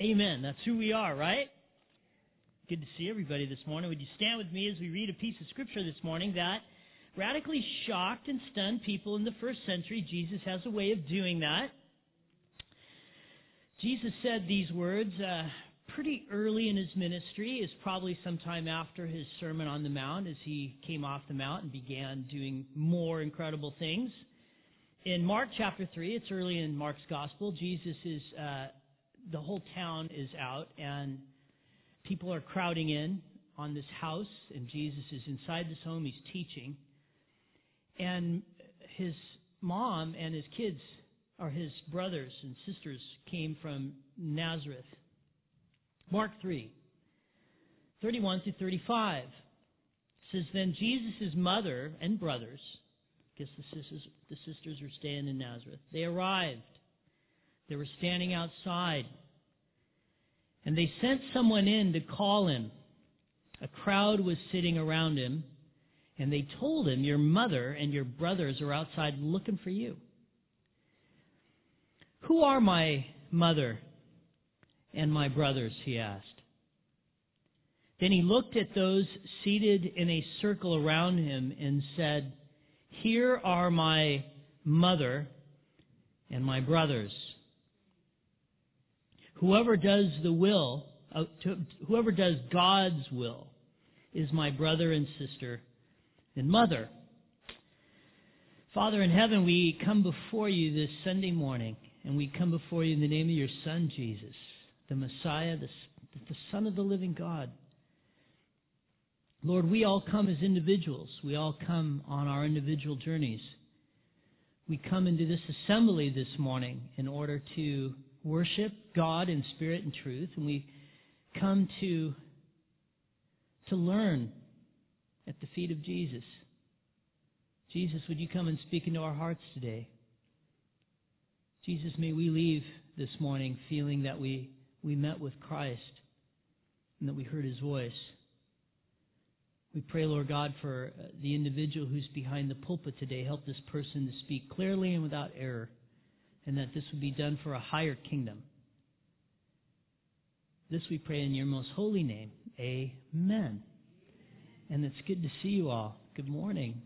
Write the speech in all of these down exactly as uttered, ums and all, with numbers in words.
Amen. That's who we are, right? Good to see everybody this morning. Would you stand with me as we read a piece of Scripture this morning that radically shocked and stunned people in the first century? Jesus has a way of doing that. Jesus said these words uh, pretty early in his ministry, is probably sometime after his Sermon on the Mount, as he came off the Mount and began doing more incredible things. In Mark chapter three, it's early in Mark's Gospel, Jesus is... Uh, the whole town is out, and people are crowding in on this house, and Jesus is inside this home. He's teaching. And his mom and his kids, or his brothers and sisters, came from Nazareth. Mark three, thirty-one through thirty-five says, Then Jesus' mother and brothers, I guess the sisters, the sisters were staying in Nazareth, they arrived. They were standing outside, and they sent someone in to call him. A crowd was sitting around him, and they told him, Your mother and your brothers are outside looking for you. Who are my mother and my brothers? He asked. Then he looked at those seated in a circle around him and said, Here are my mother and my brothers. Whoever does the will, uh, to, whoever does God's will is my brother and sister and mother. Father in heaven, we come before you this Sunday morning, and we come before you in the name of your Son, Jesus, the Messiah, the, the Son of the living God. Lord, we all come as individuals. We all come on our individual journeys. We come into this assembly this morning in order to worship God in spirit and truth, and we come to, to learn at the feet of Jesus. Jesus, would you come and speak into our hearts today? Jesus, may we leave this morning feeling that we, we met with Christ and that we heard his voice. We pray, Lord God, for the individual who's behind the pulpit today. Help this person to speak clearly and without error, and that this would be done for a higher kingdom. This we pray in your most holy name. Amen. And it's good to see you all. Good morning.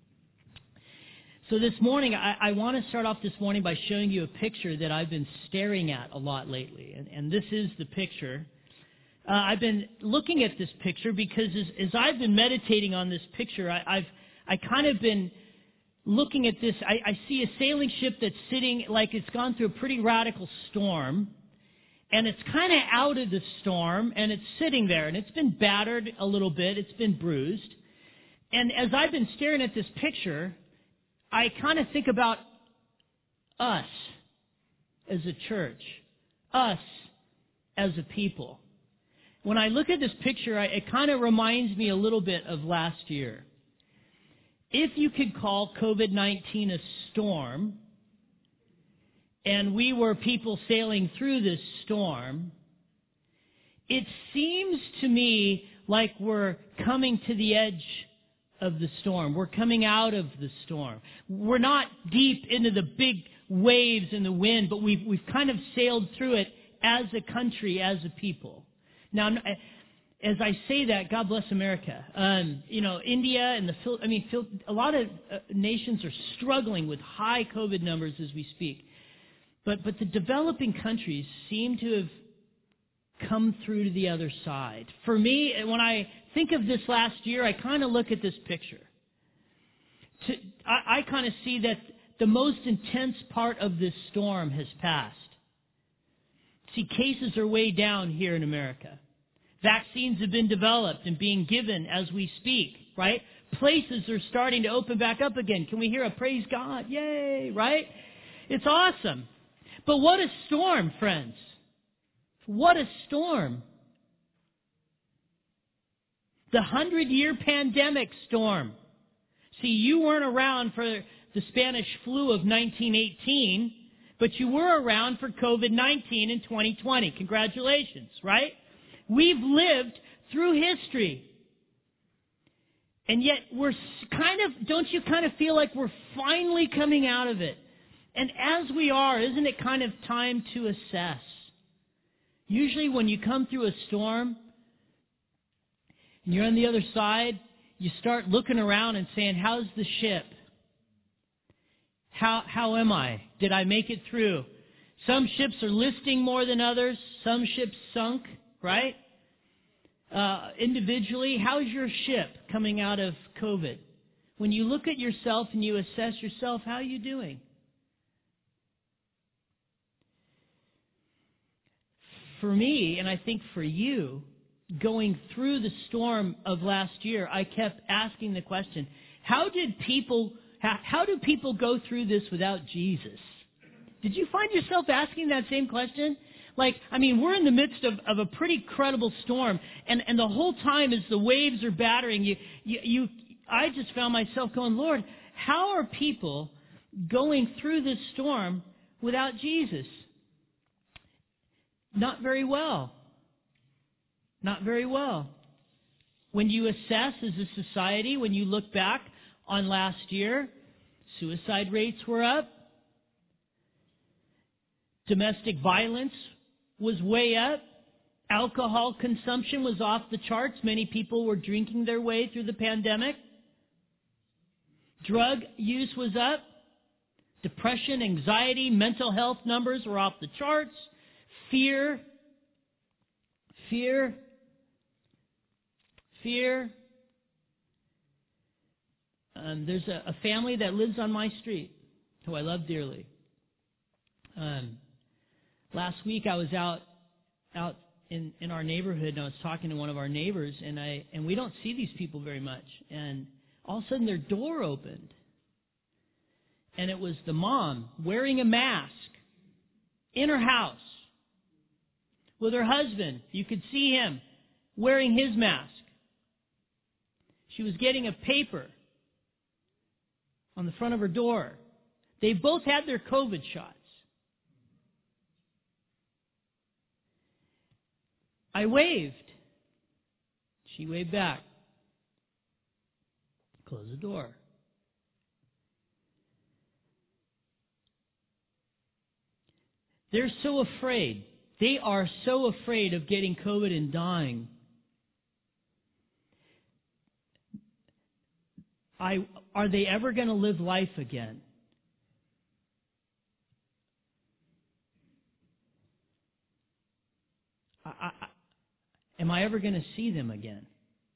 So this morning, I, I want to start off this morning by showing you a picture that I've been staring at a lot lately. And, and this is the picture. Uh, I've been looking at this picture because as, as I've been meditating on this picture, I, I've I kind of been looking at this. I, I see a sailing ship that's sitting like it's gone through a pretty radical storm, and it's kind of out of the storm, and it's sitting there, and it's been battered a little bit. It's been bruised. And as I've been staring at this picture, I kind of think about us as a church, us as a people. When I look at this picture, I, it kind of reminds me a little bit of last year. If you could call COVID nineteen a storm, and we were people sailing through this storm, it seems to me like we're coming to the edge of the storm. We're coming out of the storm. We're not deep into the big waves and the wind, but we've, we've kind of sailed through it as a country, as a people. Now, as I say that, God bless America. Um, you know, India and the, I mean, a lot of uh, nations are struggling with high COVID numbers as we speak. But but the developing countries seem to have come through to the other side. For me, when I think of this last year, I kind of look at this picture. To, I, I kind of see that the most intense part of this storm has passed. See, cases are way down here in America. Vaccines have been developed and being given as we speak, right? Places are starting to open back up again. Can we hear a praise God? Yay, right? It's awesome. But what a storm, friends. What a storm. The hundred-year pandemic storm. See, you weren't around for the Spanish flu of nineteen eighteen, but you were around for COVID nineteen in twenty twenty. Congratulations, right? We've lived through history. And yet we're kind of, don't you kind of feel like we're finally coming out of it? And as we are, isn't it kind of time to assess? Usually when you come through a storm and you're on the other side, you start looking around and saying, how's the ship? How, how am I? Did I make it through? Some ships are listing more than others. Some ships sunk, right? Uh, individually, how's your ship coming out of COVID? When you look at yourself and you assess yourself, how are you doing? For me, and I think for you, going through the storm of last year, I kept asking the question, how did people, how, how do people go through this without Jesus? Did you find yourself asking that same question? Like, I mean, we're in the midst of, of a pretty credible storm, and, and the whole time as the waves are battering you, you, you, I just found myself going, Lord, how are people going through this storm without Jesus? Not very well. Not very well. When you assess as a society, when you look back on last year, suicide rates were up. Domestic violence was way up. Alcohol consumption was off the charts. Many people were drinking their way through the pandemic. Drug use was up. Depression, anxiety, mental health numbers were off the charts. Fear, fear, fear. Um, there's a, a family that lives on my street who I love dearly. Um, last week I was out out in, in our neighborhood and I was talking to one of our neighbors, and I and we don't see these people very much. And all of a sudden their door opened, and it was the mom wearing a mask in her house with her husband. You could see him wearing his mask. She was getting a paper on the front of her door. They both had their COVID shots. I waved. She waved back. Closed the door. They're so afraid. They are so afraid of getting COVID and dying. I, are they ever going to live life again? I, I, am I ever going to see them again?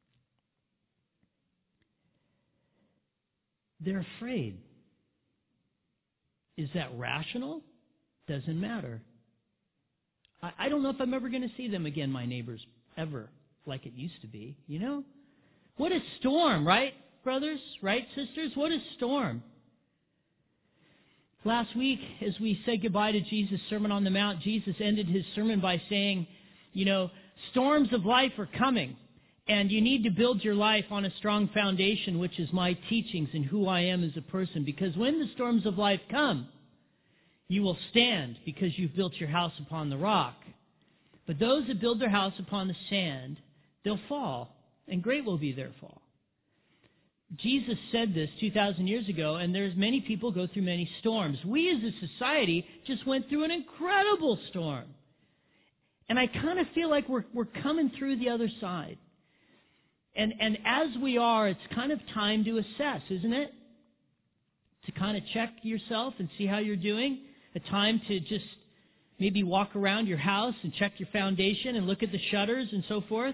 They're afraid. Is that rational? Doesn't matter. I, I don't know if I'm ever going to see them again, my neighbors, ever, like it used to be, you know? What a storm, right, brothers, right, sisters? What a storm. Last week, as we said goodbye to Jesus' Sermon on the Mount, Jesus ended his sermon by saying, you know, storms of life are coming, and you need to build your life on a strong foundation, which is my teachings and who I am as a person. Because when the storms of life come, you will stand because you've built your house upon the rock. But those that build their house upon the sand, they'll fall, and great will be their fall. Jesus said this two thousand years ago, and there's many people go through many storms. We as a society just went through an incredible storm. And I kind of feel like we're we're coming through the other side. And and as we are, it's kind of time to assess, isn't it? To kind of check yourself and see how you're doing. A time to just maybe walk around your house and check your foundation and look at the shutters and so forth.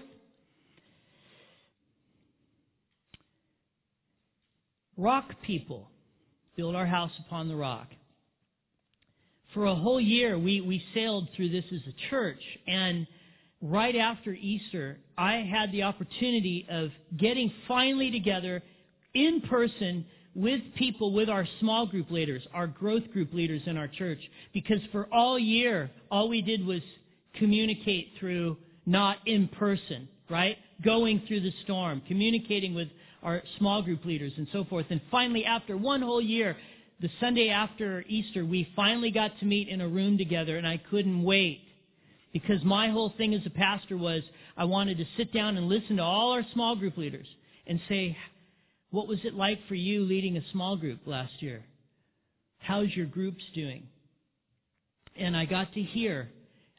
Rock people build our house upon the rock. For a whole year, we, we sailed through this as a church, and right after Easter, I had the opportunity of getting finally together in person with people, with our small group leaders, our growth group leaders in our church, because for all year, all we did was communicate through not in person, right? Going through the storm, communicating with our small group leaders and so forth. And finally, after one whole year, the Sunday after Easter, we finally got to meet in a room together, and I couldn't wait. Because my whole thing as a pastor was I wanted to sit down and listen to all our small group leaders and say, what was it like for you leading a small group last year? How's your groups doing? And I got to hear,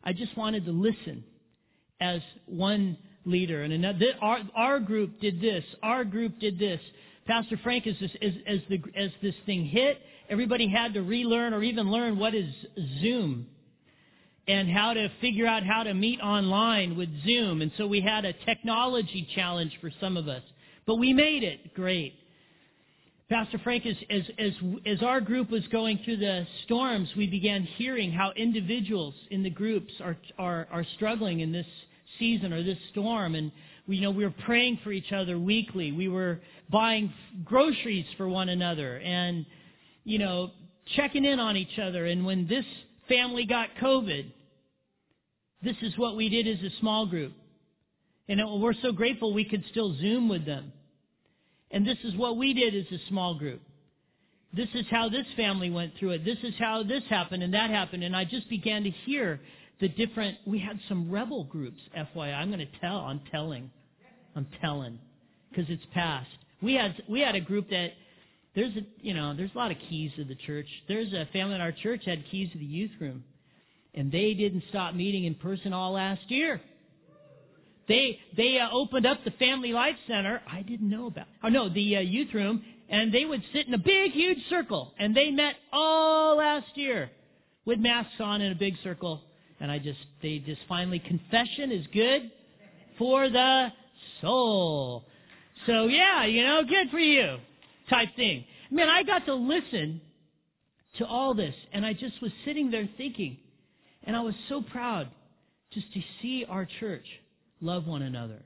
I just wanted to listen as one leader. And another, our, our group did this. Our group did this. Pastor Frank, as this, as, as, the, as this thing hit, everybody had to relearn or even learn what is Zoom and how to figure out how to meet online with Zoom. And so we had a technology challenge for some of us. But we made it great. Pastor Frank, as, as, as, as our group was going through the storms, we began hearing how individuals in the groups are, are, are struggling in this season or this storm. And we, you know, we were praying for each other weekly. We were buying groceries for one another and, you know, checking in on each other. And when this family got COVID, this is what we did as a small group. And we're so grateful we could still Zoom with them. And this is what we did as a small group. This is how this family went through it. This is how this happened and that happened. And I just began to hear the different, we had some rebel groups, F Y I. I'm going to tell, I'm telling. I'm telling. Because it's past. We had, we had a group that, there's a, you know, there's a lot of keys to the church. There's a family in our church had keys to the youth room. And they didn't stop meeting in person all last year. They they uh, opened up the Family Life Center. I didn't know about. Oh no, the uh, youth room, and they would sit in a big, huge circle, and they met all last year with masks on in a big circle. And I just they just finally confession is good for the soul. So yeah, you know, good for you, type thing. Man, I got to listen to all this, and I just was sitting there thinking, and I was so proud just to see our church love one another.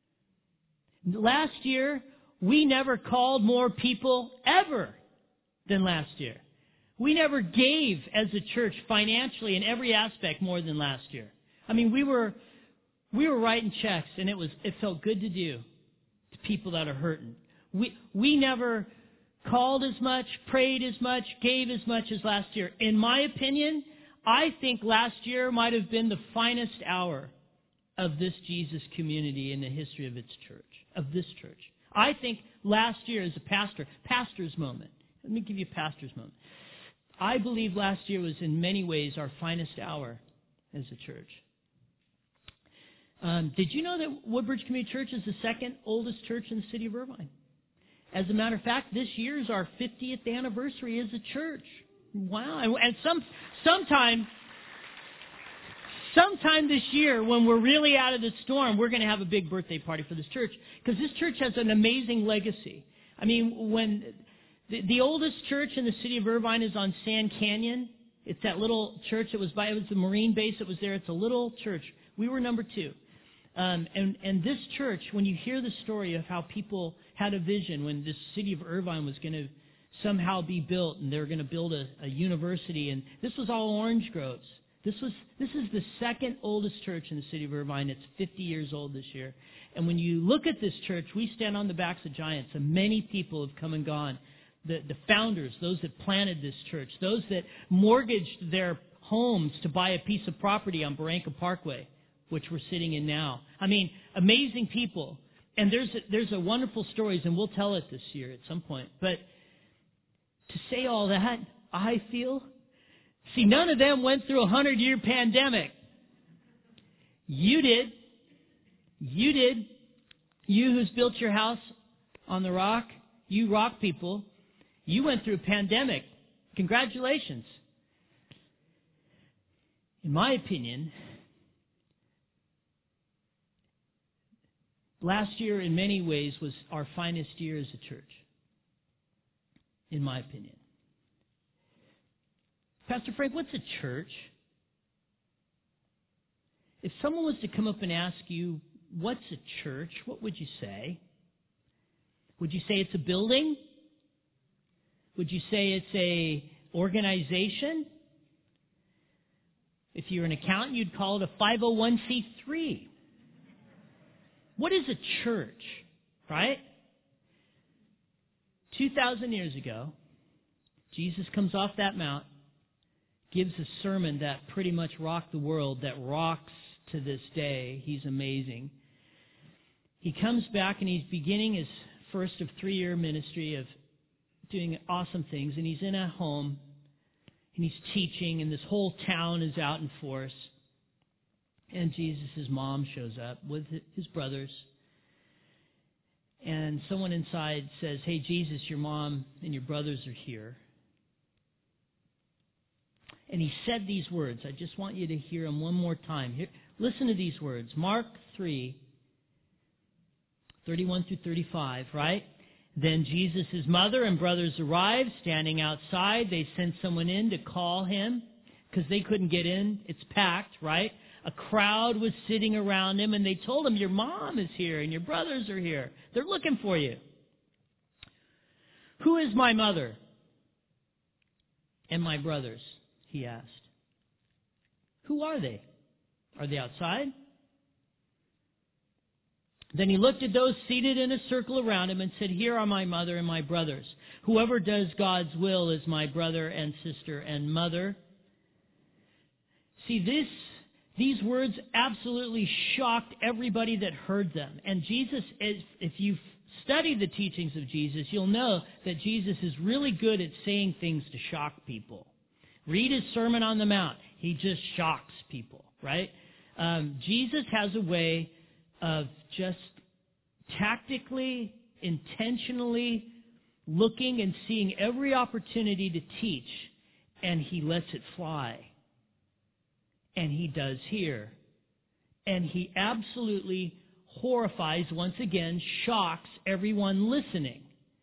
Last year, we never called more people ever than last year. We never gave as a church financially in every aspect more than last year. I mean, we were we were writing checks, and it was it felt good to do to people that are hurting. We we never called as much, prayed as much, gave as much as last year. In my opinion, I think last year might have been the finest hour of this Jesus community in the history of its church, of this church. I think last year as a pastor, pastor's moment. Let me give you a pastor's moment. I believe last year was in many ways our finest hour as a church. Um, did you know that Woodbridge Community Church is the second oldest church in the city of Irvine? As a matter of fact, this year is our fiftieth anniversary as a church. Wow. And, and some sometime... Sometime this year, when we're really out of the storm, we're going to have a big birthday party for this church. Because this church has an amazing legacy. I mean, when the, the oldest church in the city of Irvine is on Sand Canyon. It's that little church that was by, it was the Marine base that was there. It's a little church. We were number two. Um, and, and this church, when you hear the story of how people had a vision when this city of Irvine was going to somehow be built, and they were going to build a, a university, and this was all orange groves. This was this is the second oldest church in the city of Irvine. It's fifty years old this year. And when you look at this church, we stand on the backs of giants, and many people have come and gone. The, the founders, those that planted this church, those that mortgaged their homes to buy a piece of property on Barranca Parkway, which we're sitting in now. I mean, amazing people. And there's a, there's a wonderful stories, and we'll tell it this year at some point. But to say all that, I feel... See, none of them went through a hundred-year pandemic. You did. You did. You who's built your house on the rock, you rock people, you went through a pandemic. Congratulations. In my opinion, last year in many ways was our finest year as a church. In my opinion. Pastor Frank, what's a church? If someone was to come up and ask you, what's a church, what would you say? Would you say it's a building? Would you say it's a organization? If you're an accountant, you'd call it a five oh one c three. What is a church, right? two thousand years ago, Jesus comes off that mount, gives a sermon that pretty much rocked the world, that rocks to this day. He's amazing. He comes back and he's beginning his first of three-year ministry of doing awesome things. And he's in a home and he's teaching, and this whole town is out in force. And Jesus' mom shows up with his brothers. And someone inside says, "Hey, Jesus, your mom and your brothers are here." And he said these words. I just want you to hear them one more time. Here, listen to these words. Mark three, thirty-one through thirty-five, right? Then Jesus' mother and brothers arrived, standing outside. They sent someone in to call him because they couldn't get in. It's packed, right? A crowd was sitting around him, and they told him, "Your mom is here and your brothers are here. They're looking for you." "Who is my mother and my brothers?" he asked. "Who are they? Are they outside?" Then he looked at those seated in a circle around him and said, "Here are my mother and my brothers. Whoever does God's will is my brother and sister and mother." See, this, these words absolutely shocked everybody that heard them. And Jesus, if you've studied the teachings of Jesus, you'll know that Jesus is really good at saying things to shock people. Read his Sermon on the Mount. He just shocks people, right? Um, Jesus has a way of just tactically, intentionally looking and seeing every opportunity to teach, and he lets it fly. And he does here. And he absolutely horrifies, once again, shocks everyone listening.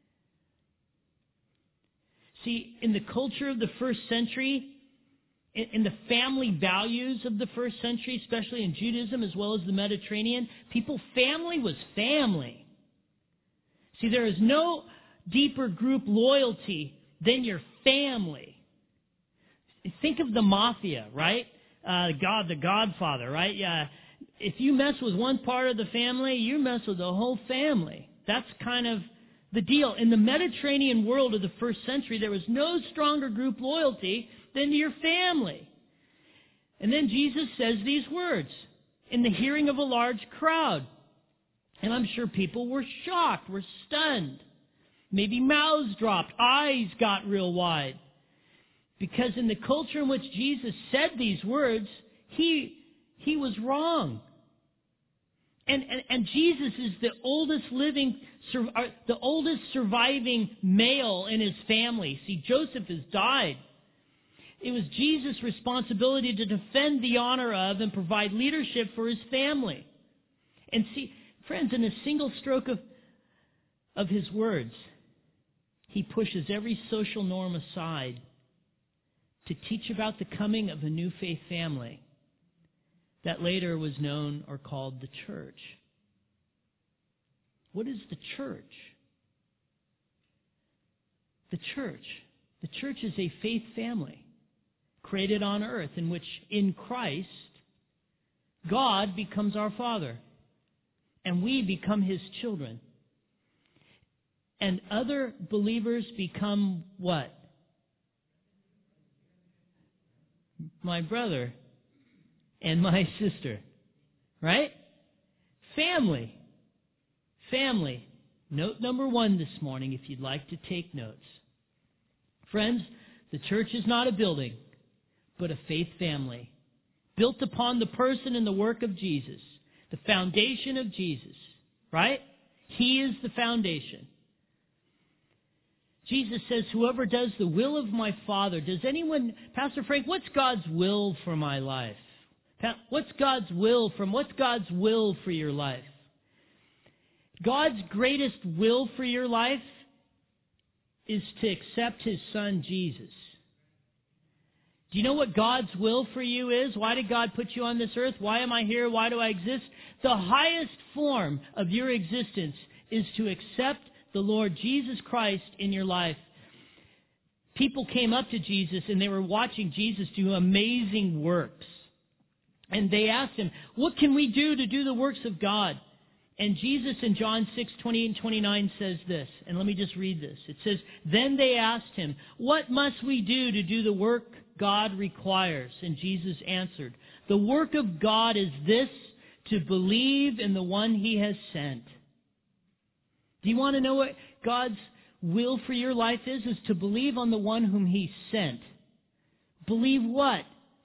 See, in the culture of the first century, in the family values of the first century, especially in Judaism as well as the Mediterranean, people, family was family. See, there is no deeper group loyalty than your family. Think of the mafia, right? Uh, God, the Godfather, right? Yeah. If you mess with one part of the family, you mess with the whole family. That's kind of the deal. In the Mediterranean world of the first century, there was no stronger group loyalty than to your family. And then Jesus says these words in the hearing of a large crowd. And I'm sure people were shocked, were stunned. Maybe mouths dropped, eyes got real wide. Because in the culture in which Jesus said these words, he, he was wrong. And, and, and Jesus is the oldest living, the oldest surviving male in his family. See, Joseph has died. It was Jesus' responsibility to defend the honor of and provide leadership for his family. And see, friends, in a single stroke of, of his words, he pushes every social norm aside to teach about the coming of a new faith family that later was known or called the church. What is the church? The church. The church is a faith family created on earth in which in Christ God becomes our Father and we become his children. And other believers become what? My brother and my sister, right? Family. Family. Note number one this morning, if you'd like to take notes. Friends, the church is not a building, but a faith family, built upon the person and the work of Jesus, the foundation of Jesus, right? He is the foundation. Jesus says, "Whoever does the will of my Father." Does anyone, Pastor Frank, what's God's will for my life? What's God's will from, what's God's will for your life? God's greatest will for your life is to accept his son, Jesus. Do you know what God's will for you is? Why did God put you on this earth? Why am I here? Why do I exist? The highest form of your existence is to accept the Lord Jesus Christ in your life. People came up to Jesus and they were watching Jesus do amazing works. And they asked him, "What can we do to do the works of God?" And Jesus in John six, twenty-eight and twenty-nine says this, and let me just read this. It says, "Then they asked him, 'What must we do to do the work God requires?' And Jesus answered, 'The work of God is this, to believe in the one he has sent.'" Do you want to know what God's will for your life is? Is to believe on the one whom he sent. Believe what?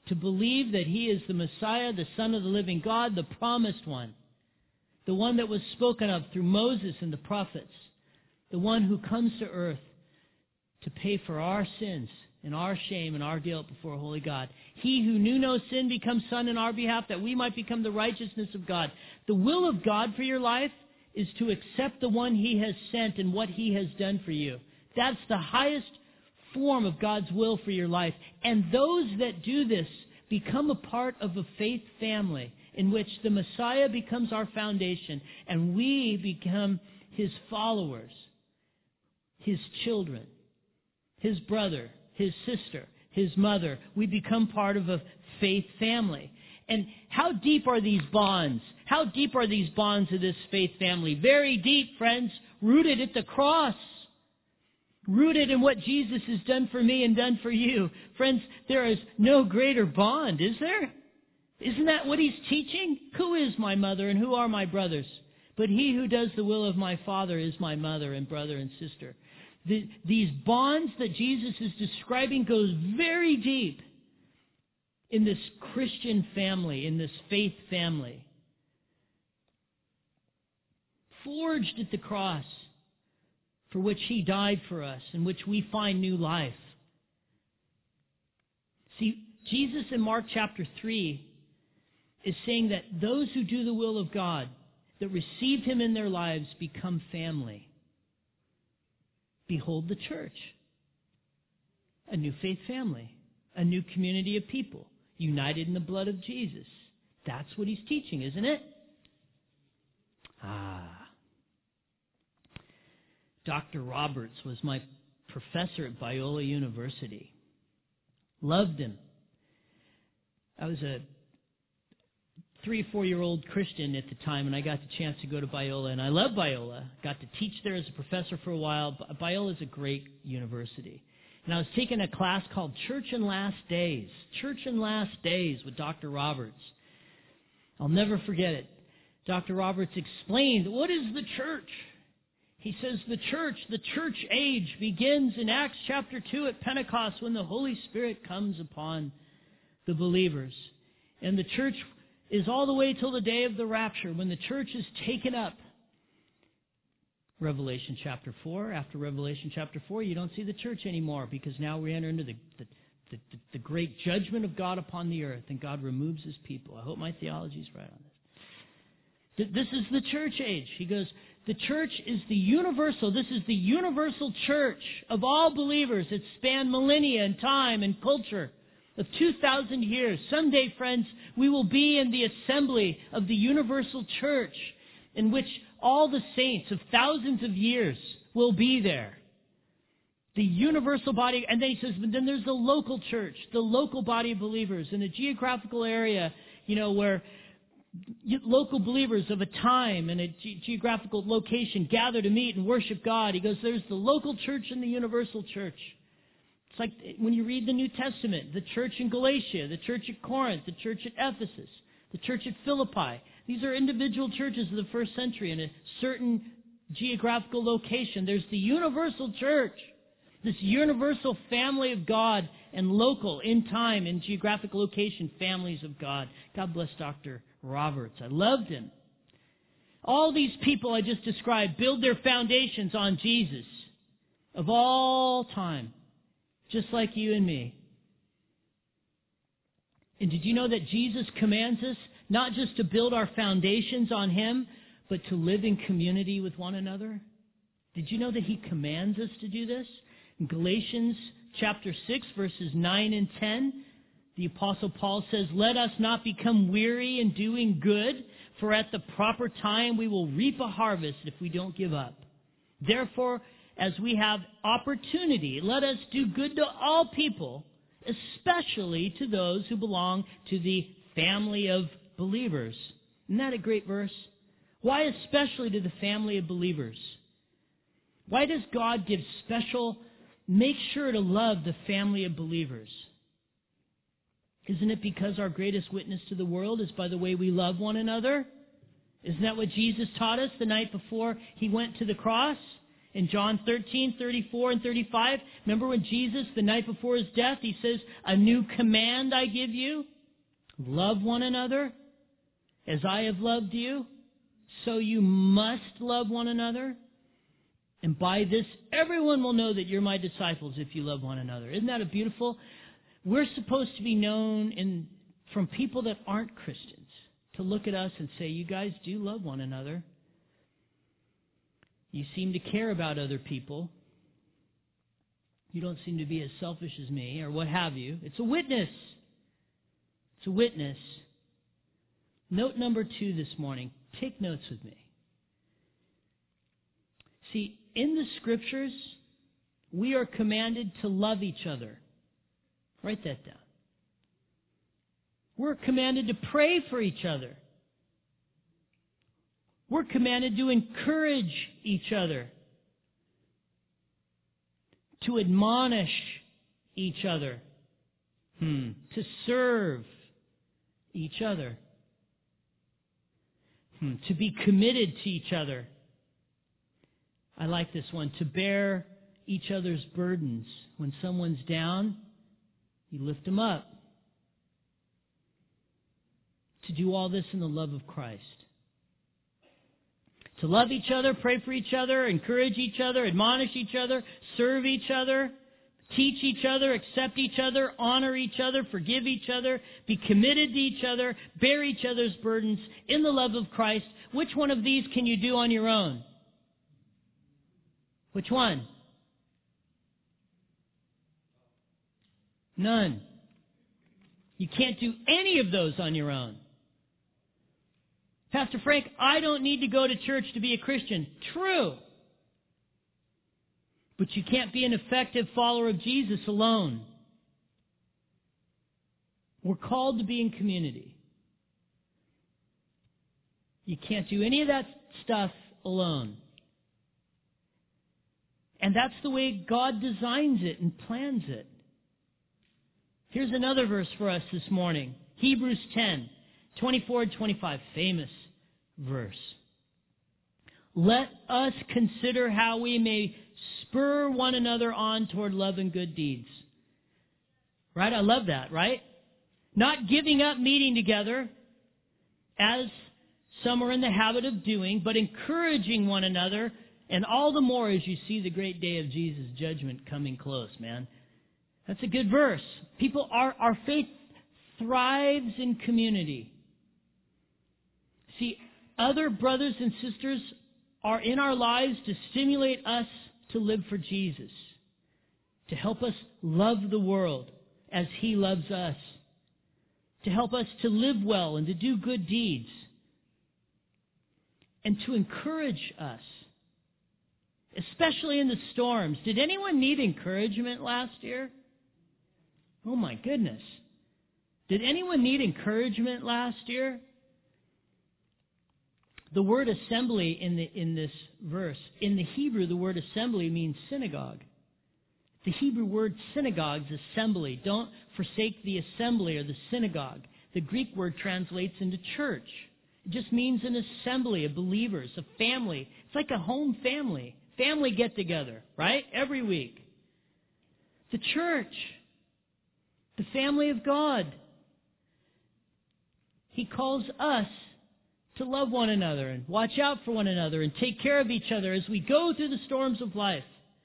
to believe that He is the Messiah, the Son of the living God, the promised one, the one that was spoken of through Moses and the prophets, the one who comes to earth to pay for our sins and our shame and our guilt before a holy God. He who knew no sin becomes son in our behalf, that we might become the righteousness of God. The will of God for your life is to accept the one He has sent and what He has done for you. That's the highest form of God's will for your life. And those that do this become a part of a faith family in which the Messiah becomes our foundation and we become His followers, His children, His brother, His sister, His mother. We become part of a faith family. And how deep are these bonds? How deep are these bonds of this faith family? Very deep, friends, rooted at the cross. Rooted in what Jesus has done for me and done for you. Friends, there is no greater bond, is there? Isn't that what He's teaching? Who is my mother and who are my brothers? But he who does the will of my Father is my mother and brother and sister. The, these bonds that Jesus is describing goes very deep in this Christian family, in this faith family. Forged at the cross, for which He died for us, in which we find new life. See, Jesus in Mark chapter three is saying that those who do the will of God, that receive Him in their lives, become family. Behold the church, a new faith family, a new community of people, united in the blood of Jesus. That's what He's teaching, isn't it? Ah. Doctor Roberts was my professor at Biola University. Loved him. I was a three or four-year-old Christian at the time, and I got the chance to go to Biola, and I love Biola. Got to teach there as a professor for a while. Biola is a great university. And I was taking a class called Church in Last Days. Church in Last Days with Doctor Roberts. I'll never forget it. Doctor Roberts explained, what is the church? He says the church, the church age begins in Acts chapter two at Pentecost when the Holy Spirit comes upon the believers. And the church is all the way till the day of the rapture when the church is taken up. Revelation chapter four. After Revelation chapter four, you don't see the church anymore because now we enter into the, the, the, the great judgment of God upon the earth and God removes His people. I hope my theology is right on this. This is the church age. He goes, the church is the universal, this is the universal church of all believers that span millennia and time and culture of two thousand years. Someday, friends, we will be in the assembly of the universal church in which all the saints of thousands of years will be there. The universal body, and then he says, but then there's the local church, the local body of believers in a geographical area, you know, where local believers of a time and a ge- geographical location gather to meet and worship God. He goes, there's the local church and the universal church. It's like when you read the New Testament, the church in Galatia, the church at Corinth, the church at Ephesus, the church at Philippi. These are individual churches of the first century in a certain geographical location. There's the universal church, this universal family of God and local, in time, in geographical location, families of God. God bless Doctor Roberts. I loved him. All these people I just described build their foundations on Jesus of all time, just like you and me. And did you know that Jesus commands us not just to build our foundations on Him, but to live in community with one another? Did you know that He commands us to do this? In Galatians chapter six, verses nine and ten, the Apostle Paul says, let us not become weary in doing good, for at the proper time we will reap a harvest if we don't give up. Therefore, as we have opportunity, let us do good to all people, especially to those who belong to the family of believers. Isn't that a great verse? Why especially to the family of believers? Why does God give special, make sure to love the family of believers? Isn't it because our greatest witness to the world is by the way we love one another? Isn't that what Jesus taught us the night before He went to the cross? In John thirteen, thirty-four and thirty-five, remember when Jesus, the night before his death, he says, a new command I give you, love one another as I have loved you, so you must love one another. And by this, everyone will know that you're my disciples if you love one another. Isn't that a beautiful? We're supposed to be known in, from people that aren't Christians to look at us and say, you guys do love one another. You seem to care about other people. You don't seem to be as selfish as me, or what have you. It's a witness. It's a witness. Note number two this morning. Take notes with me. See, in the Scriptures, we are commanded to love each other. Write that down. We're commanded to pray for each other. We're commanded to encourage each other, to admonish each other, hmm. to serve each other, hmm. to be committed to each other. I like this one, to bear each other's burdens. When someone's down, you lift them up. To do all this in the love of Christ. To love each other, pray for each other, encourage each other, admonish each other, serve each other, teach each other, accept each other, honor each other, forgive each other, be committed to each other, bear each other's burdens in the love of Christ. Which one of these can you do on your own? Which one? None. You can't do any of those on your own. Pastor Frank, I don't need to go to church to be a Christian. True. But you can't be an effective follower of Jesus alone. We're called to be in community. You can't do any of that stuff alone. And that's the way God designs it and plans it. Here's another verse for us this morning. Hebrews ten, twenty-four and twenty-five. Famous verse. Let us consider how we may spur one another on toward love and good deeds. Right? I love that, right? Not giving up meeting together, as some are in the habit of doing, but encouraging one another, and all the more as you see the great day of Jesus' judgment coming close, man. That's a good verse. People, our, our faith thrives in community. See, other brothers and sisters are in our lives to stimulate us to live for Jesus, to help us love the world as He loves us, to help us to live well and to do good deeds, and to encourage us, especially in the storms. Did anyone need encouragement last year? Oh my goodness. Did anyone need encouragement last year? The word assembly in the in this verse, in the Hebrew, the word assembly means synagogue. The Hebrew word synagogue is assembly. Don't forsake the assembly or the synagogue. The Greek word translates into church. It just means an assembly of believers, a family. It's like a home family. Family get-together, right? Every week. The church. The family of God. He calls us to love one another and watch out for one another and take care of each other as we go through the storms of life.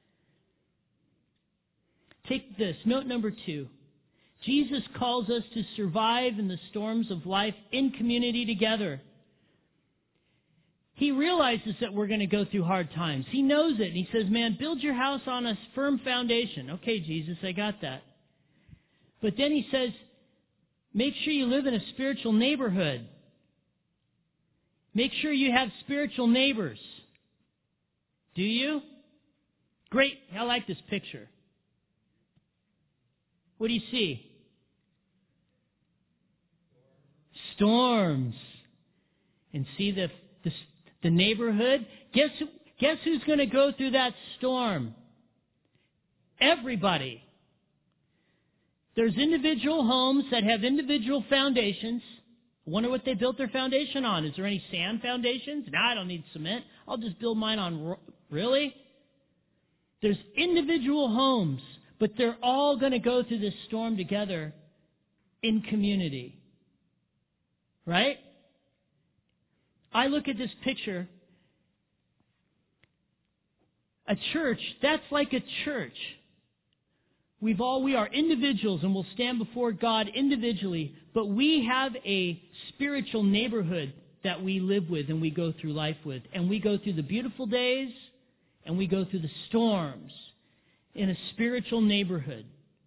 Take this, note number two. Jesus calls us to survive in the storms of life in community together. He realizes that we're going to go through hard times. He knows it. And he says, man, build your house on a firm foundation. Okay, Jesus, I got that. But then he says, make sure you live in a spiritual neighborhood. Make sure you have spiritual neighbors. Do you? Great. I like this picture. What do you see? Storms. And see the, the, the neighborhood? Guess, who, guess who's going to go through that storm? Everybody. There's individual homes that have individual foundations. I wonder what they built their foundation on. Is there any sand foundations? No, I don't need cement. I'll just build mine on... Really? There's individual homes, but they're all going to go through this storm together in community. Right? I look at this picture. A church, that's like a church. We've all, we are individuals and we'll stand before God individually, but we have a spiritual neighborhood that we live with and we go through life with. And we go through the beautiful days and we go through the storms in a spiritual neighborhood.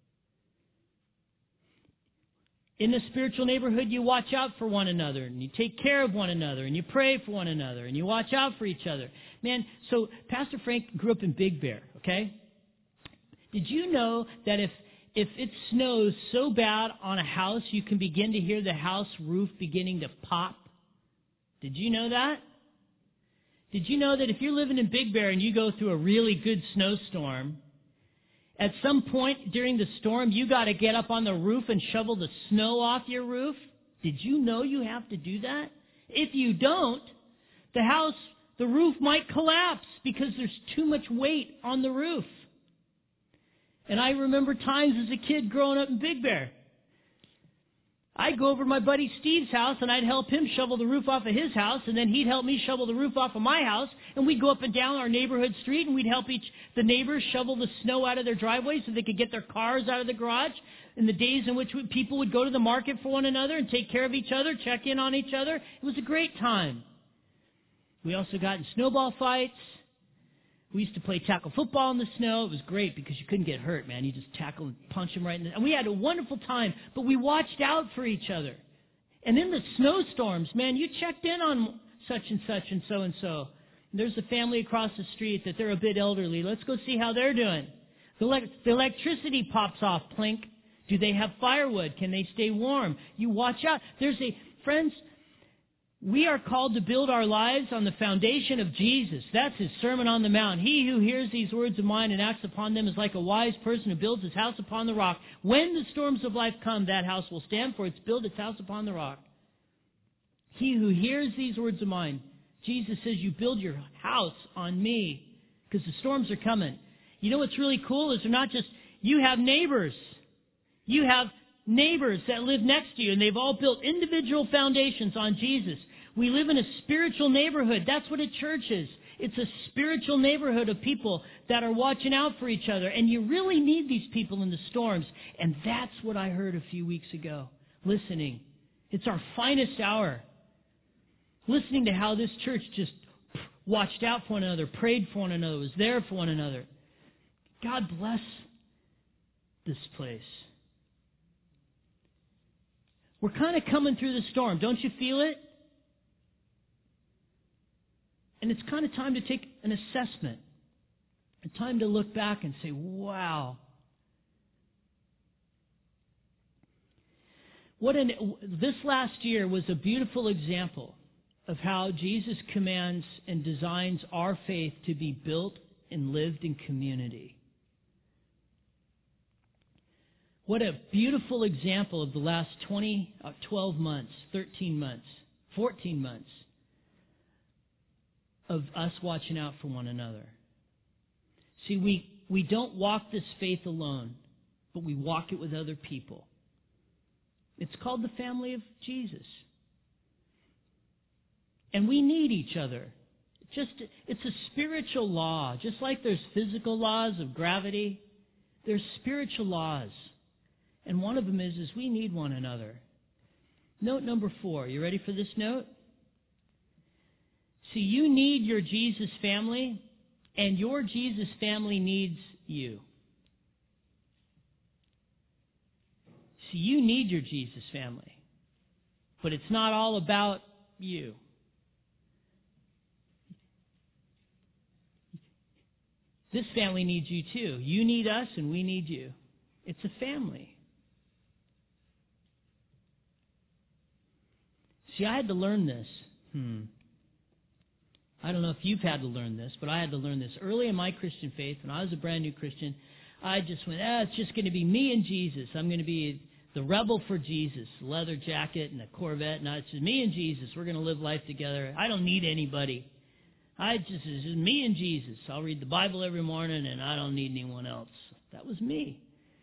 In a spiritual neighborhood, you watch out for one another, and you take care of one another, and you pray for one another, and you watch out for each other. Man, so Pastor Frank grew up in Big Bear, okay? Did you know that if if it snows so bad on a house, you can begin to hear the house roof beginning to pop? Did you know that? Did you know that if you're living in Big Bear and you go through a really good snowstorm, at some point during the storm, you got to get up on the roof and shovel the snow off your roof? Did you know you have to do that? If you don't, the house, the roof might collapse because there's too much weight on the roof. And I remember times as a kid growing up in Big Bear. I'd go over to my buddy Steve's house and I'd help him shovel the roof off of his house, and then he'd help me shovel the roof off of my house, and we'd go up and down our neighborhood street and we'd help each the neighbors shovel the snow out of their driveway so they could get their cars out of the garage. In the days in which we, people would go to the market for one another and take care of each other, check in on each other, it was a great time. We also got in snowball fights. We used to play tackle football in the snow. It was great because you couldn't get hurt, man. You just tackle and punch them right in the... And we had a wonderful time, but we watched out for each other. And in the snowstorms, man, you checked in on such and such and so-and-so. There's a family across the street that they're a bit elderly. Let's go see how they're doing. The, le- the electricity pops off, plink. Do they have firewood? Can they stay warm? You watch out. There's a... Friends... We are called to build our lives on the foundation of Jesus. That's his Sermon on the Mount. He who hears these words of mine and acts upon them is like a wise person who builds his house upon the rock. When the storms of life come, that house will stand, for it's built its house upon the rock. He who hears these words of mine, Jesus says, you build your house on me, because the storms are coming. You know what's really cool is they're not just, you have neighbors. You have neighbors that live next to you, and they've all built individual foundations on Jesus. We live in a spiritual neighborhood. That's what a church is. It's a spiritual neighborhood of people that are watching out for each other, and you really need these people in the storms. And that's what I heard a few weeks ago, listening. It's our finest hour. Listening to how this church just watched out for one another, prayed for one another, was there for one another. God bless this place. We're kind of coming through the storm. Don't you feel it? And it's kind of time to take an assessment. A time to look back and say, wow. What an, this last year was a beautiful example of how Jesus commands and designs our faith to be built and lived in community. What a beautiful example of the last twenty, uh, twelve months, thirteen months, fourteen months of us watching out for one another. See, we, we don't walk this faith alone, but we walk it with other people. It's called the family of Jesus. And we need each other. Just, it's a spiritual law. Just like there's physical laws of gravity, there's spiritual laws. And one of them is, is we need one another. Note number four. You ready for this note? See, you need your Jesus family, and your Jesus family needs you. See, you need your Jesus family, but it's not all about you. This family needs you too. You need us, and we need you. It's a family. See, I had to learn this. Hmm. I don't know if you've had to learn this, but I had to learn this. Early in my Christian faith, when I was a brand new Christian, I just went, ah, it's just going to be me and Jesus. I'm going to be the rebel for Jesus, leather jacket and a Corvette. And it's just me and Jesus. We're going to live life together. I don't need anybody. I just, it's just me and Jesus. I'll read the Bible every morning and I don't need anyone else. That was me.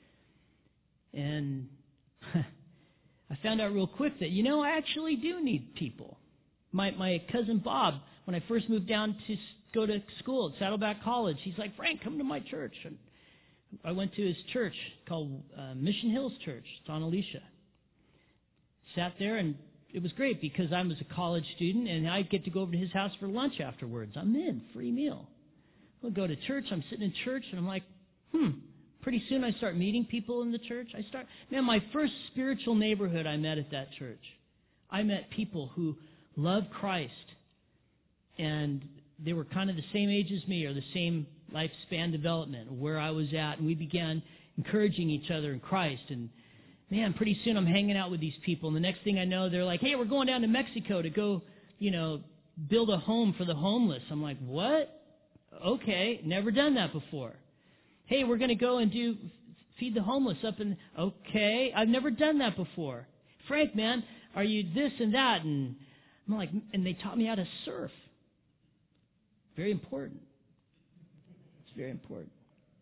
And I found out real quick that, you know, I actually do need people. My my cousin Bob, when I first moved down to go to school at Saddleback College, he's like, Frank, come to my church. And I went to his church called uh, Mission Hills Church. It's on Alicia. Sat there, and it was great because I was a college student, and I'd get to go over to his house for lunch afterwards. I'm in, free meal. We'll go to church. I'm sitting in church, and I'm like, hmm. Pretty soon I start meeting people in the church. I start, man, my first spiritual neighborhood I met at that church. I met people who loved Christ, and they were kind of the same age as me or the same lifespan development where I was at, and we began encouraging each other in Christ. And man, pretty soon I'm hanging out with these people, and the next thing I know, they're like, hey, we're going down to Mexico to go, you know, build a home for the homeless. I'm like, what? Okay, never done that before. Hey, we're going to go and do feed the homeless up in, okay, I've never done that before. Frank, man, are you this and that? And I'm like, and they taught me how to surf. Very important. It's very important.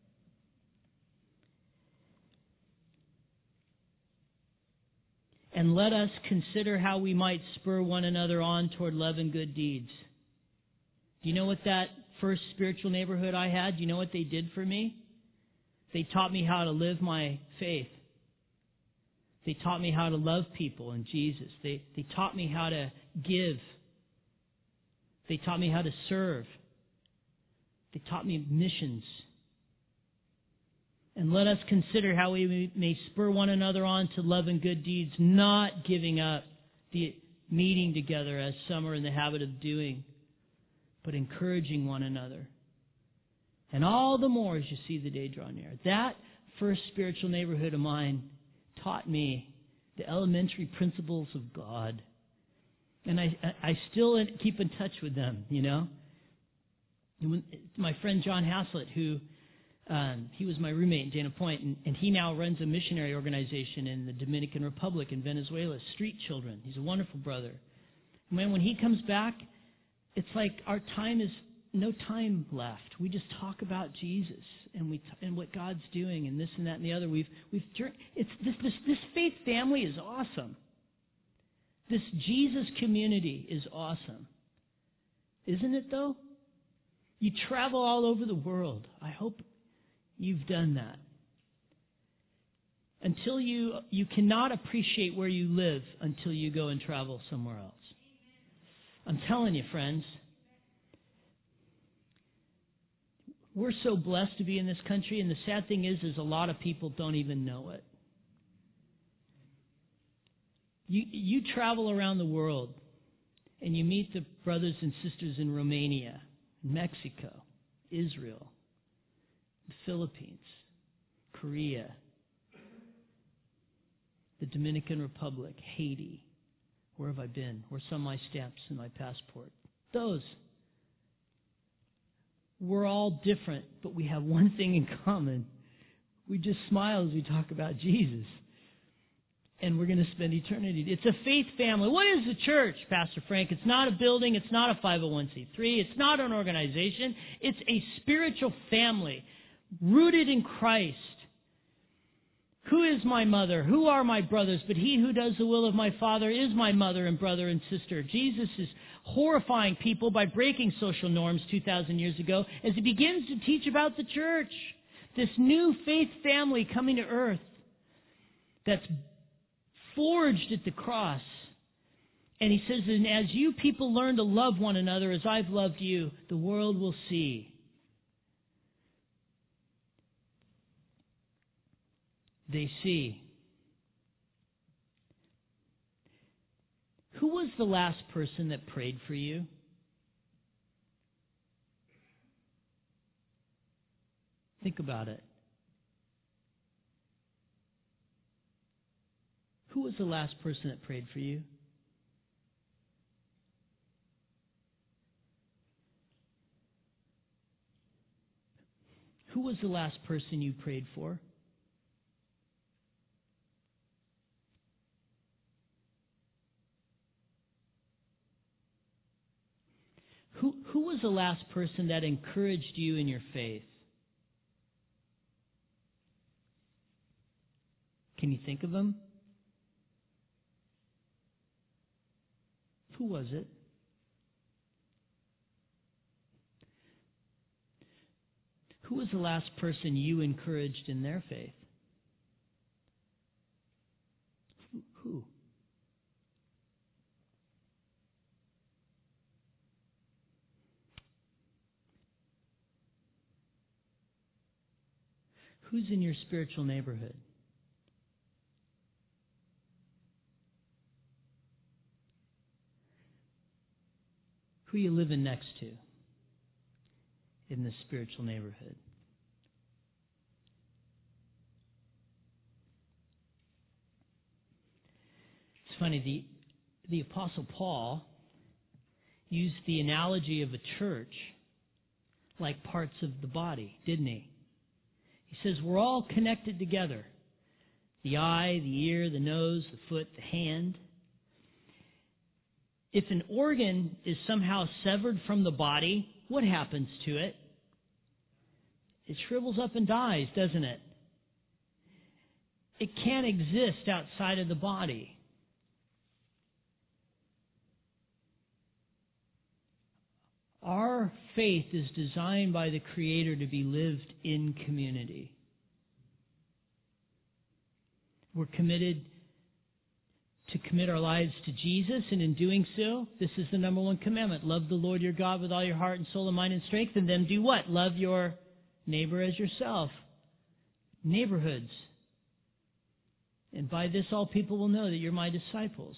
And let us consider how we might spur one another on toward love and good deeds. Do you know what that first spiritual neighborhood I had, do you know what they did for me? They taught me how to live my faith. They taught me how to love people in Jesus. They, they taught me how to give. They taught me how to serve. They taught me missions. And let us consider how we may spur one another on to love and good deeds, not giving up the meeting together as some are in the habit of doing, but encouraging one another. And all the more as you see the day draw near. That first spiritual neighborhood of mine taught me the elementary principles of God. And I, I still keep in touch with them, you know. My friend John Haslett, who um, he was my roommate in Dana Point, and, and he now runs a missionary organization in the Dominican Republic in Venezuela, Street Children. He's a wonderful brother. And man, when he comes back, it's like our time is no time left. We just talk about Jesus and we t- and what God's doing and this and that and the other. We've we've it's this this this faith family is awesome. This Jesus community is awesome, isn't it? Though you travel all over the world. I hope you've done that. Until you you cannot appreciate where you live until you go and travel somewhere else. I'm telling you, friends. We're so blessed to be in this country, and the sad thing is, is a lot of people don't even know it. You you travel around the world, and you meet the brothers and sisters in Romania, Mexico, Israel, the Philippines, Korea, the Dominican Republic, Haiti. Where have I been? Where's some of my stamps in my passport? Those. We're all different, but we have one thing in common. We just smile as we talk about Jesus. And we're going to spend eternity. It's a faith family. What is the church, Pastor Frank? It's not a building. It's not a five oh one c three. It's not an organization. It's a spiritual family rooted in Christ. Who is my mother? Who are my brothers? But he who does the will of my Father is my mother and brother and sister. Jesus is horrifying people by breaking social norms two thousand years ago as he begins to teach about the church, this new faith family coming to earth that's forged at the cross. And he says, and as you people learn to love one another as I've loved you, the world will see. They see. Who was the last person that prayed for you? Think about it. Who was the last person that prayed for you? Who was the last person you prayed for? Who, who was the last person that encouraged you in your faith? Can you think of them? Who was it? Who was the last person you encouraged in their faith? Who? Who? Who's in your spiritual neighborhood? Who are you living next to in this spiritual neighborhood? It's funny, the, the Apostle Paul used the analogy of a church like parts of the body, didn't he? He says we're all connected together. The eye, the ear, the nose, the foot, the hand. If an organ is somehow severed from the body, what happens to it? It shrivels up and dies, doesn't it? It can't exist outside of the body. Our faith is designed by the Creator to be lived in community. We're committed to commit our lives to Jesus, and in doing so, this is the number one commandment. Love the Lord your God with all your heart and soul and mind and strength, and then do what? Love your neighbor as yourself. Neighborhoods. And by this all people will know that you're my disciples.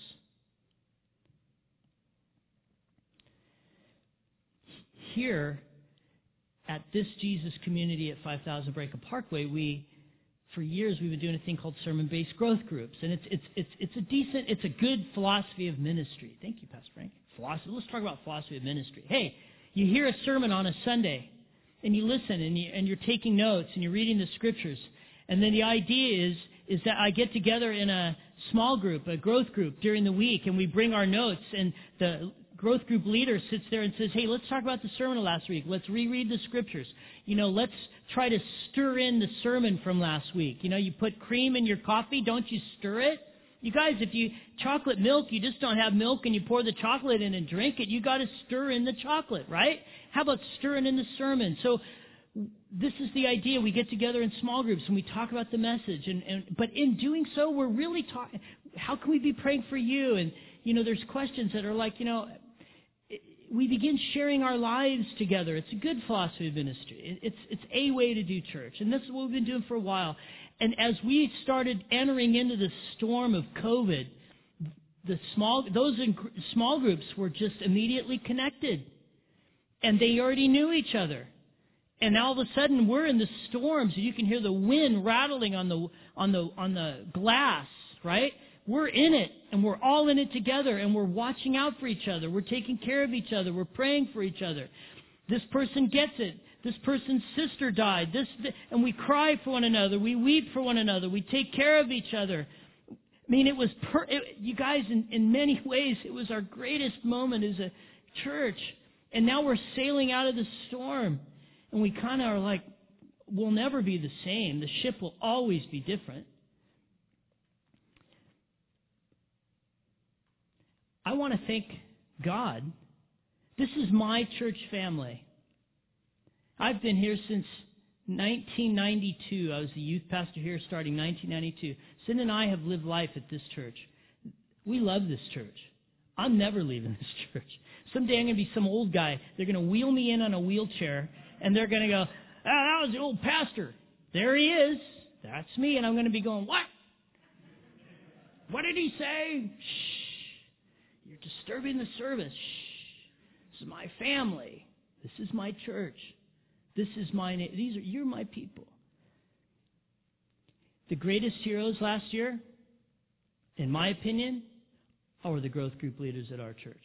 Here, at this Jesus community at five thousand Breakup Parkway, we, for years, we've been doing a thing called sermon-based growth groups. And it's, it's, it's, it's a decent, it's a good philosophy of ministry. Thank you, Pastor Frank. Philosophy. Let's talk about philosophy of ministry. Hey, you hear a sermon on a Sunday, and you listen, and, you, and you're taking notes, and you're reading the scriptures. And then the idea is, is that I get together in a small group, a growth group during the week, and we bring our notes, and the growth group leader sits there and says, hey, let's talk about the sermon of last week. Let's reread the scriptures. You know, let's try to stir in the sermon from last week. You know, you put cream in your coffee, don't you stir it? You guys, if you, chocolate milk, you just don't have milk and you pour the chocolate in and drink it. You got to stir in the chocolate, right? How about stirring in the sermon? So this is the idea. We get together in small groups and we talk about the message. And, and but in doing so, we're really talking, how can we be praying for you? And, you know, there's questions that are like, you know, we begin sharing our lives together. It's a good philosophy of ministry. It's, it's a way to do church. And this is what we've been doing for a while. And as we started entering into the storm of COVID, the small, those in, small groups were just immediately connected. And they already knew each other. And now all of a sudden we're in the storms. You can hear the wind rattling on the, on the, on the glass, right? We're in it, and we're all in it together, and we're watching out for each other. We're taking care of each other. We're praying for each other. This person gets it. This person's sister died. This, and we cry for one another. We weep for one another. We take care of each other. I mean, it was, per, it, you guys, in, in many ways, it was our greatest moment as a church. And now we're sailing out of the storm, and we kind of are like, we'll never be the same. The ship will always be different. I want to thank God. This is my church family. I've been here since nineteen ninety-two. I was the youth pastor here starting nineteen ninety-two. Sin and I have lived life at this church. We love this church. I'm never leaving this church. Someday I'm going to be some old guy. They're going to wheel me in on a wheelchair, and they're going to go, ah, that was the old pastor. There he is. That's me. And I'm going to be going, what? What did he say? Shh. You're disturbing the service. Shh. This is my family. This is my church. This is my name. These are, you're my people. The greatest heroes last year, in my opinion, are the growth group leaders at our church.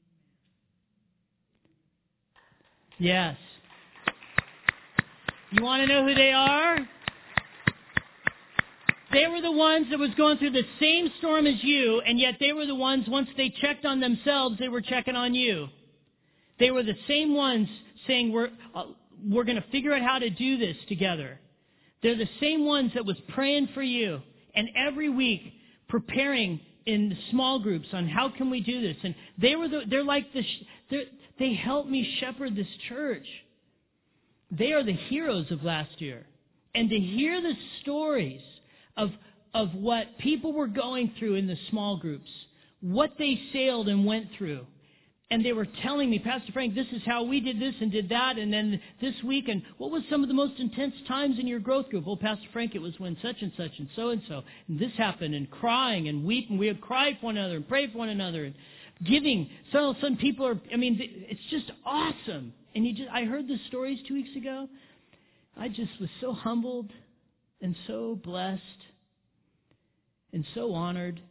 Yes. You want to know who they are? They were the ones that was going through the same storm as you, and yet they were the ones, once they checked on themselves, they were checking on you. They were the same ones saying, we're, uh, we're going to figure out how to do this together. They're the same ones that was praying for you and every week preparing in small groups on how can we do this. And they were the, they're like the, they're, they helped me shepherd this church. They are the heroes of last year. And to hear the stories of, of what people were going through in the small groups, what they sailed and went through. And they were telling me, Pastor Frank, this is how we did this and did that. And then this week, and what was some of the most intense times in your growth group? Well, Pastor Frank, it was when such and such and so and so. And this happened, and crying and weeping. We would cry for one another and pray for one another and giving. So some people are, I mean, it's just awesome. And you just, I heard the stories two weeks ago. I just was so humbled and so blessed and so honored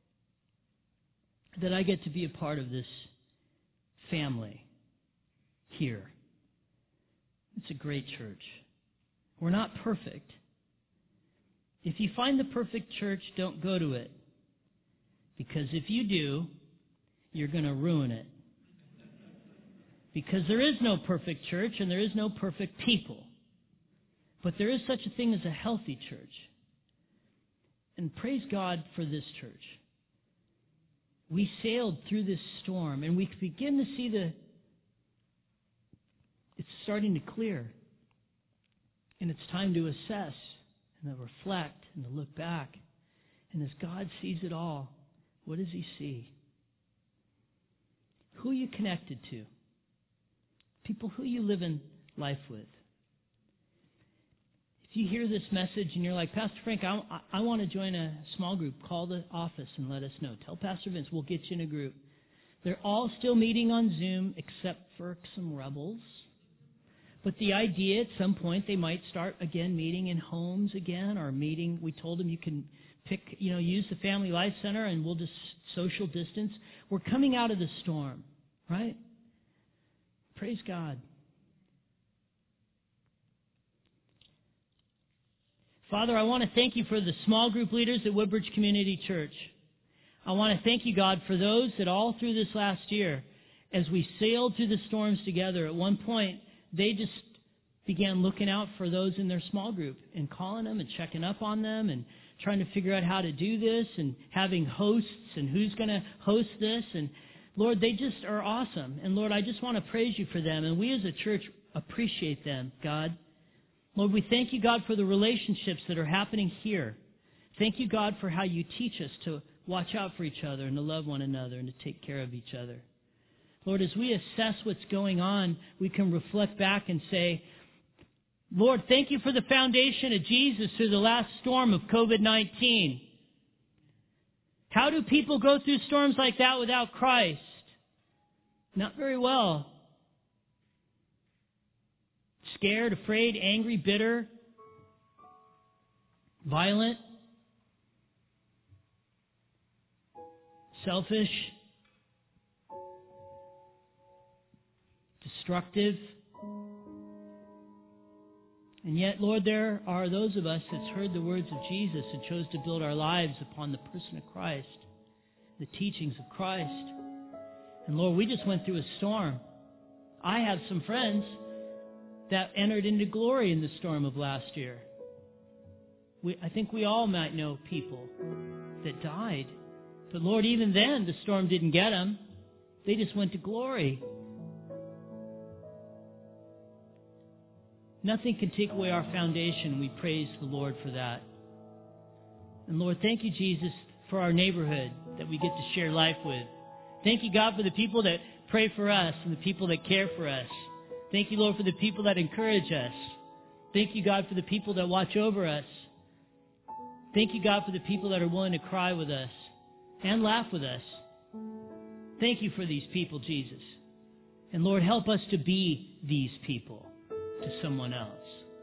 that I get to be a part of this family here. It's a great church. We're not perfect. If you find the perfect church, don't go to it. Because if you do, you're going to ruin it. Because there is no perfect church and there is no perfect people. But there is such a thing as a healthy church. And praise God for this church. We sailed through this storm, and we begin to see the, it's starting to clear. And it's time to assess and to reflect and to look back. And as God sees it all, what does He see? Who are you connected to? People who you live in life with. If you hear this message and you're like, Pastor Frank, I, I, I want to join a small group, call the office and let us know. Tell Pastor Vince, we'll get you in a group. They're all still meeting on Zoom except for some rebels. But the idea at some point they might start again meeting in homes again, or meeting, we told them you can pick, you know, use the Family Life Center and we'll just social distance. We're coming out of the storm, right? Praise God. Father, I want to thank you for the small group leaders at Woodbridge Community Church. I want to thank you, God, for those that all through this last year, as we sailed through the storms together, at one point, they just began looking out for those in their small group and calling them and checking up on them and trying to figure out how to do this and having hosts and who's going to host this. And Lord, they just are awesome. And Lord, I just want to praise you for them. And we as a church appreciate them, God. Lord, we thank you, God, for the relationships that are happening here. Thank you, God, for how you teach us to watch out for each other and to love one another and to take care of each other. Lord, as we assess what's going on, we can reflect back and say, Lord, thank you for the foundation of Jesus through the last storm of covid nineteen. How do people go through storms like that without Christ? Not very well. Scared, afraid, angry, bitter, violent, selfish, destructive. And yet, Lord, there are those of us that's heard the words of Jesus and chose to build our lives upon the person of Christ, the teachings of Christ. And Lord, we just went through a storm. I have some friends that entered into glory in the storm of last year. We, I think we all might know people that died. But Lord, even then, the storm didn't get them. They just went to glory. Nothing can take away our foundation. We praise the Lord for that. And Lord, thank you, Jesus, for our neighborhood that we get to share life with. Thank you, God, for the people that pray for us and the people that care for us. Thank you, Lord, for the people that encourage us. Thank you, God, for the people that watch over us. Thank you, God, for the people that are willing to cry with us and laugh with us. Thank you for these people, Jesus. And Lord, help us to be these people to someone else.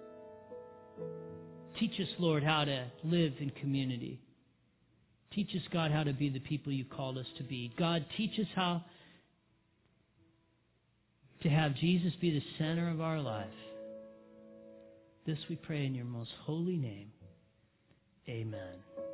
Teach us, Lord, how to live in community. Teach us, God, how to be the people you called us to be. God, teach us how to have Jesus be the center of our life. This we pray in your most holy name. Amen.